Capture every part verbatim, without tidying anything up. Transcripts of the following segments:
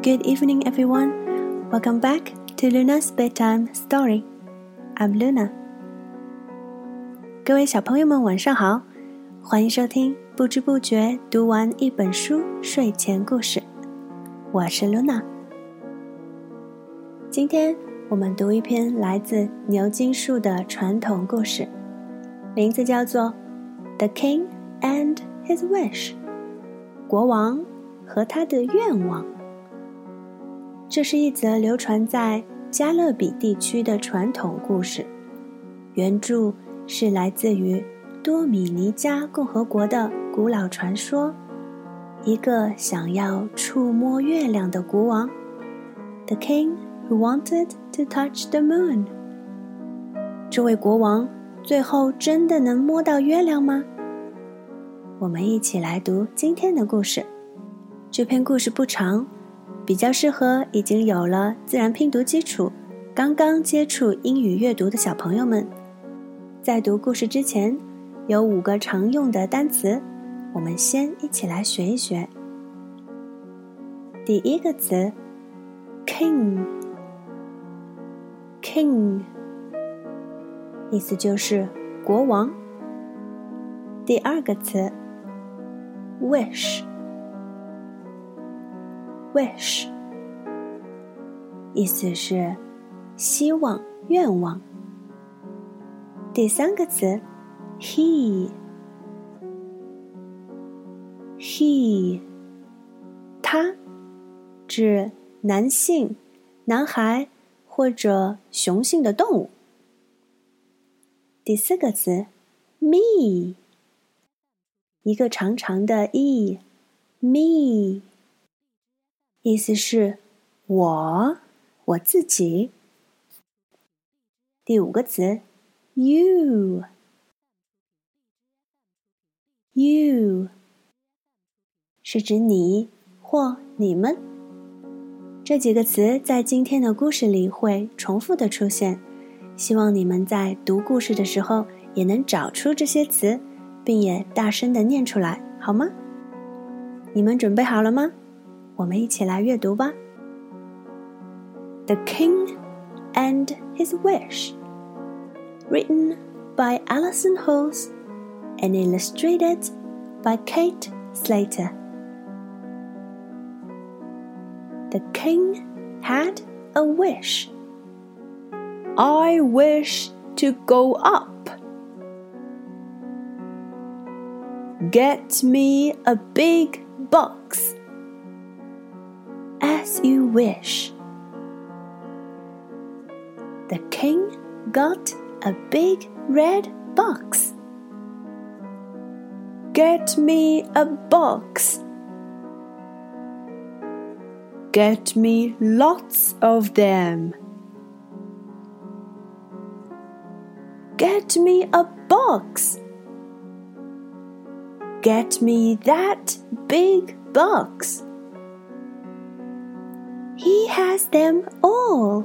Good evening, everyone. Welcome back to Luna's Bedtime Story. I'm Luna. 各位小朋友们晚上好，欢迎收听不知不觉读完一本书睡前故事。我是 Luna。今天我们读一篇来自牛津树的传统故事，名字叫做 The King and His Wish， 国王和他的愿望。这是一则流传在加勒比地区的传统故事，原著是来自于多米尼加共和国的古老传说，一个想要触摸月亮的国王 The King who wanted to touch the moon。 这位国王最后真的能摸到月亮吗？我们一起来读今天的故事。这篇故事不长，比较适合已经有了自然拼读基础，刚刚接触英语阅读的小朋友们。在读故事之前，有五个常用的单词，我们先一起来学一学。第一个词 King King 意思就是国王。第二个词 Wish Wish 意思是希望、愿望。第三个词 He He 他指男性、男孩或者雄性的动物。第四个词 Me 一个长长的 E Me 意思是我，我自己。第五个词 You You 是指你或你们。这几个词在今天的故事里会重复的出现，希望你们在读故事的时候也能找出这些词，并也大声地念出来，好吗？你们准备好了吗？我们一起来阅读吧。 The King and His Wish Written by Alison Hulse and illustrated by Kate Slater. The king had a wish. I wish to go up. Get me a big box. As you wish. The king got a big red box. Get me a box. Get me lots of them. Get me a box. Get me that big box. He has them all.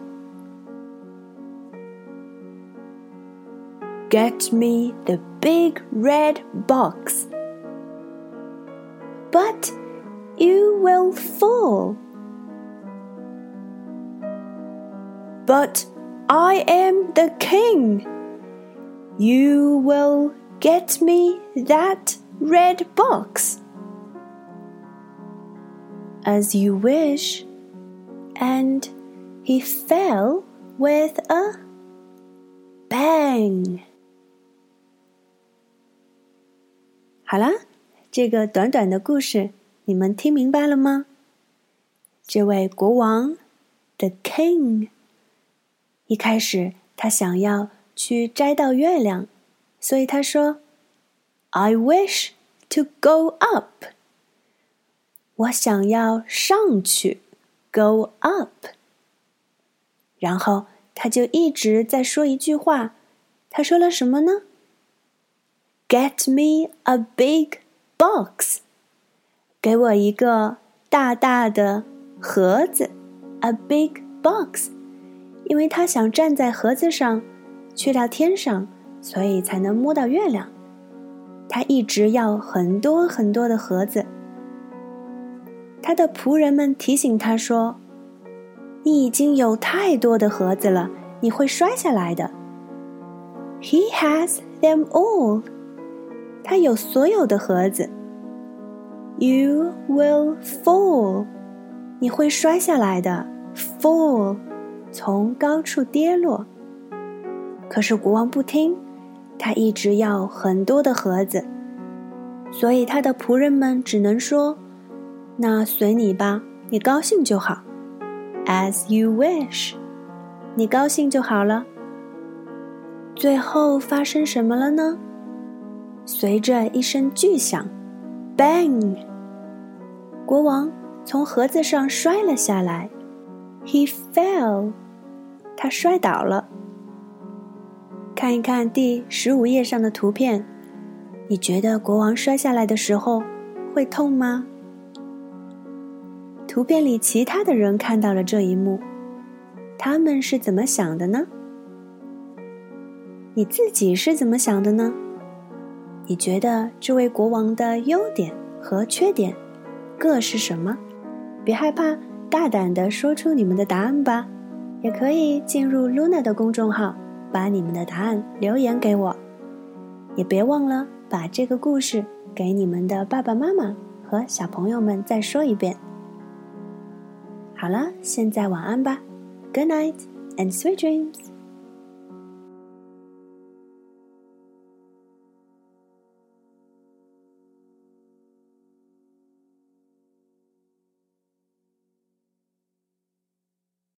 Get me the big red box. But you will fall. But I am the king. You will get me that red box. As you wish. And he fell with a bang. 好啦，这个短短的故事你们听明白了吗？这位国王 The King 一开始他想要去摘到月亮，所以他说 I wish to go up. 我想要上去 Go up. 然后他就一直在说一句话，他说了什么呢？ Get me a big box. 给我一个大大的盒子 A big box. 因为他想站在盒子上去到天上，所以才能摸到月亮。他一直要很多很多的盒子。 他的仆人们提醒他说，你已经有太多的盒子了，你会摔下来的。He has them all. 他有所有的盒子。You will fall. 你会摔下来的。Fall. 从高处跌落。可是国王不听，他一直要很多的盒子，所以他的仆人们只能说，那随你吧，你高兴就好。As you wish. 你高兴就好了。最后发生什么了呢？随着一声巨响 Bang! 国王从盒子上摔了下来。He fell. 他摔倒了。看一看第十五页上的图片，你觉得国王摔下来的时候会痛吗？图片里其他的人看到了这一幕，他们是怎么想的呢？你自己是怎么想的呢？你觉得这位国王的优点和缺点各是什么？别害怕，大胆地说出你们的答案吧。也可以进入 Luna 的公众号，把你们的答案留言给我。也别忘了把这个故事给你们的爸爸妈妈和小朋友们再说一遍。好了，现在晚安吧。Good night and sweet dreams.